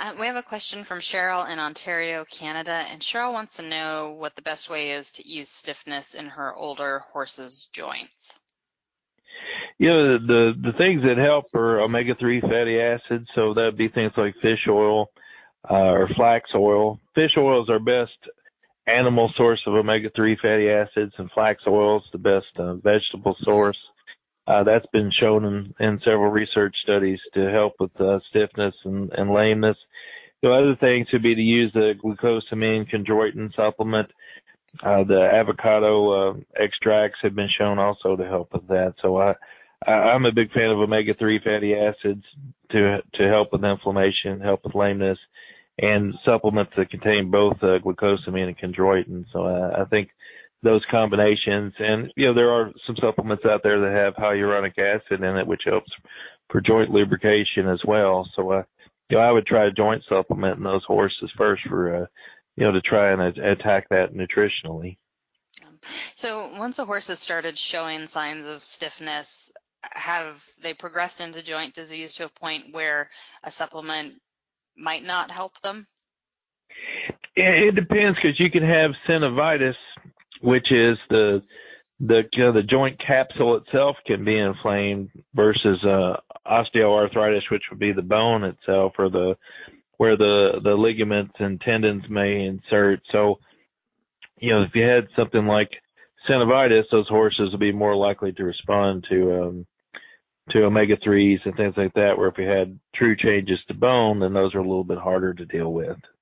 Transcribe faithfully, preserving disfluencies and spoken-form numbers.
Uh, we have a question from Cheryl in Ontario, Canada, and Cheryl wants to know what the best way is to ease stiffness in her older horse's joints. You know, the, the things that help are omega three fatty acids, so that would be things like fish oil uh, or flax oil. Fish oil is our best animal source of omega three fatty acids, and flax oil is the best uh, vegetable source. Uh, that's been shown in, in several research studies to help with uh, stiffness and, and lameness. The other things would be to use the glucosamine chondroitin supplement. Uh, the avocado uh, extracts have been shown also to help with that. So I, I, I'm a big fan of omega three fatty acids to to help with inflammation, help with lameness, and supplements that contain both uh, glucosamine and chondroitin. So I, I think those combinations, and you know there are some supplements out there that have hyaluronic acid in it, which helps for joint lubrication as well. So uh, you know I would try a joint supplement in those horses first for uh, you know to try and a- attack that nutritionally. So once a horse has started showing signs of stiffness, have they progressed into joint disease to a point where a supplement might not help them? It, it depends, because you can have synovitis, which is the the you know, the joint capsule itself can be inflamed, versus uh, osteoarthritis, which would be the bone itself, or the where the the ligaments and tendons may insert. So, you know, if you had something like synovitis, those horses would be more likely to respond to um, to omega threes and things like that. Where if you had true changes to bone, then those are a little bit harder to deal with.